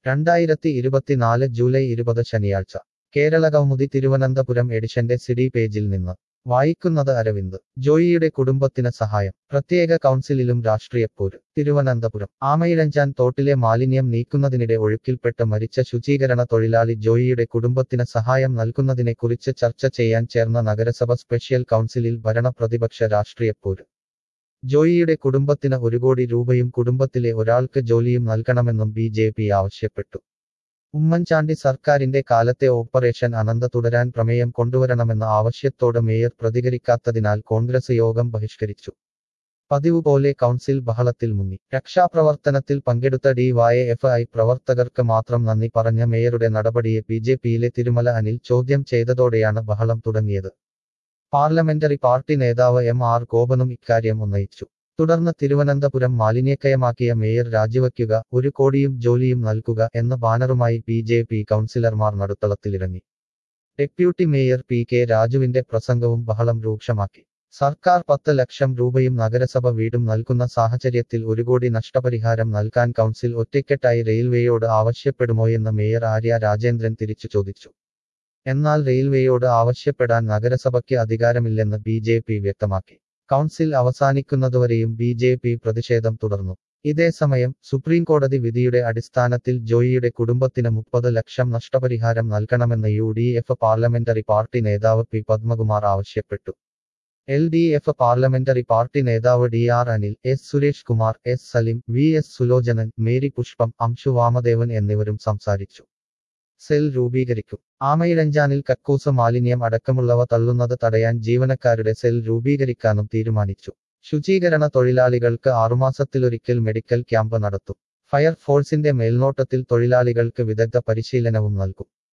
2024 July 20 ശനിയാഴ്ച കേരളകൗമുദി തിരുവനന്തപുരം എഡിഷന്റെ CD പേജിൽ നിന്ന് വായിക്കുന്നത് അരവിന്ദ്. ജോയിയുടെ കുടുംബത്തിന് സഹായം. പ്രത്യേക കൗൺസിലിലും രാഷ്ട്രീയപ്പോര്. തിരുവനന്തപുരം. ആമയിഴഞ്ചാൻ തോട്ടിലെ മാലിന്യം നീക്കുന്നതിനിടെ ഒഴുക്കിൽപ്പെട്ട് മരിച്ച ശുചീകരണ തൊഴിലാളി ജോയിയുടെ കുടുംബത്തിന് സഹായം നൽകുന്നതിനെക്കുറിച്ച് ചർച്ച ചെയ്യാൻ ചേർന്ന നഗരസഭ സ്പെഷ്യൽ കൗൺസിലിൽ ഭരണ പ്രതിപക്ഷ രാഷ്ട്രീയപ്പോര്. ജോയിയുടെ കുടുംബത്തിന് 1 കോടി രൂപയും കുടുംബത്തിലെ ഒരാൾക്ക് ജോലിയും നൽകണമെന്നും BJP ആവശ്യപ്പെട്ടു. ഉമ്മൻചാണ്ടി സർക്കാരിന്റെ കാലത്തെ ഓപ്പറേഷൻ അനന്ത തുടരാൻ പ്രമേയം കൊണ്ടുവരണമെന്ന ആവശ്യത്തോട് മേയർ പ്രതികരിക്കാത്തതിനാൽ കോൺഗ്രസ് യോഗം ബഹിഷ്കരിച്ചു. പതിവ് പോലെ കൗൺസിൽ ബഹളത്തിൽ മുങ്ങി. രക്ഷാപ്രവർത്തനത്തിൽ പങ്കെടുത്ത DYFI പ്രവർത്തകർക്ക് മാത്രം നന്ദി പറഞ്ഞ മേയറുടെ നടപടിയെ BJPയിലെ തിരുമല അനിൽ ചോദ്യം ചെയ്തതോടെയാണ് ബഹളം തുടങ്ങിയത്. പാർലമെന്ററി പാർട്ടി നേതാവ് MR ഗോപനും ഇക്കാര്യം ഉന്നയിച്ചു. തുടർന്ന് തിരുവനന്തപുരം മാലിന്യക്കയമാക്കിയ മേയർ രാജിവയ്ക്കുക, 1 കോടിയും ജോലിയും നൽകുക എന്ന ബാനറുമായി BJP കൗൺസിലർമാർ നടുത്തളത്തിലിറങ്ങി. ഡെപ്യൂട്ടി മേയർ PK രാജുവിന്റെ പ്രസംഗവും ബഹളം രൂക്ഷമാക്കി. സർക്കാർ 10 ലക്ഷം രൂപയും നഗരസഭ വീടും നൽകുന്ന സാഹചര്യത്തിൽ 1 കോടി നഷ്ടപരിഹാരം നൽകാൻ കൗൺസിൽ ഒറ്റക്കെട്ടായി റെയിൽവേയോട് ആവശ്യപ്പെടുമോയെന്ന് മേയർ ആര്യ രാജേന്ദ്രൻ തിരിച്ചു ചോദിച്ചു. എന്നാൽ റെയിൽവേയോട് ആവശ്യപ്പെടാൻ നഗരസഭയ്ക്ക് അധികാരമില്ലെന്ന് BJP വ്യക്തമാക്കി. കൗൺസിൽ അവസാനിക്കുന്നതുവരെയും BJP പ്രതിഷേധം തുടർന്നു. ഇതേസമയം സുപ്രീംകോടതി വിധിയുടെ അടിസ്ഥാനത്തിൽ ജോയിയുടെ കുടുംബത്തിന് 30 ലക്ഷം നഷ്ടപരിഹാരം നൽകണമെന്ന് UDF പാർലമെന്ററി പാർട്ടി നേതാവ് P പത്മകുമാർ ആവശ്യപ്പെട്ടു. LDF പാർലമെന്ററി പാർട്ടി നേതാവ് DR Anil, S Suresh Kumar, S Salim, VS Sulochanan, Mary Pushpam, Amshu Vamadevan എന്നിവരും സംസാരിച്ചു. സെൽ രൂപീകരിക്കും. ആമയിഴഞ്ചാനിൽ കക്കൂസ് മാലിന്യം അടക്കമുള്ളവ തള്ളുന്നത് തടയാൻ ജീവനക്കാരുടെ സെൽ രൂപീകരിക്കാനും തീരുമാനിച്ചു. ശുചീകരണ തൊഴിലാളികൾക്ക് 6 മാസത്തിലൊരിക്കൽ മെഡിക്കൽ ക്യാമ്പ് നടത്തും. ഫയർ ഫോഴ്സിന്റെ മേൽനോട്ടത്തിൽ തൊഴിലാളികൾക്ക് വിദഗ്ധ പരിശീലനവും നൽകും.